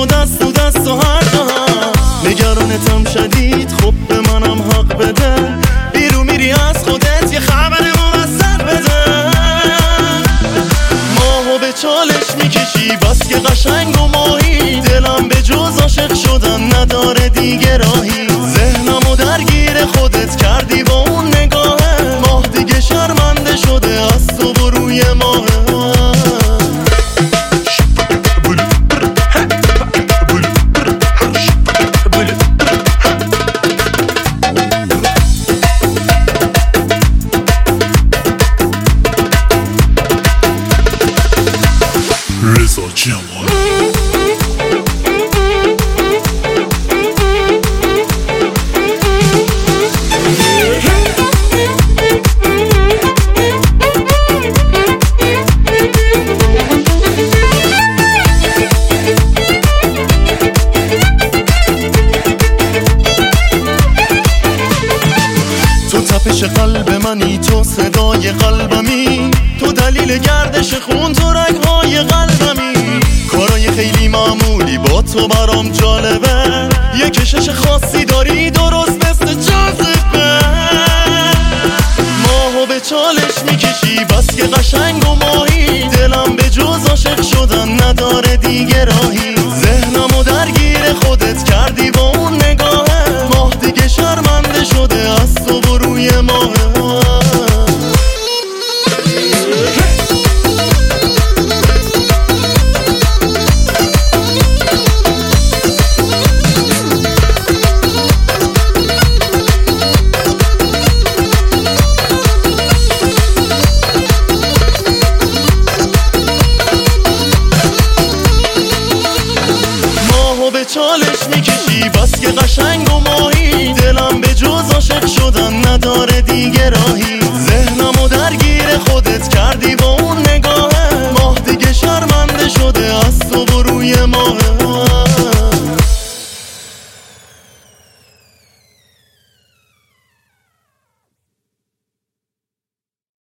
دست تو دست و هر جا نگرانتم شدید، خب به منم حق بده. بیرو میری از خودت یه خبر موثق بده. ماهو به چالش میکشی بس که قشنگ و ماهی، دلم به جز عاشق شدن نداره دیگه راهی. ذهنمو درگیر خودت کردی با اون نگاهه، ماه دیگه شرمنده شده از تو و روی ماهه. رضا جمال تو تپش قلب منی، تو صدای قلبمی، تو دلیل گردش خون، تو رگهای قلبمی. کارای خیلی معمولی با تو برام جالبه، یه کشش خاصی داری درست مثل جاذبه. ماهو به چالش میکشی بس که قشنگ و ماهی، دلم به جز عاشق شدن نداره دیگه راهی. ذهنم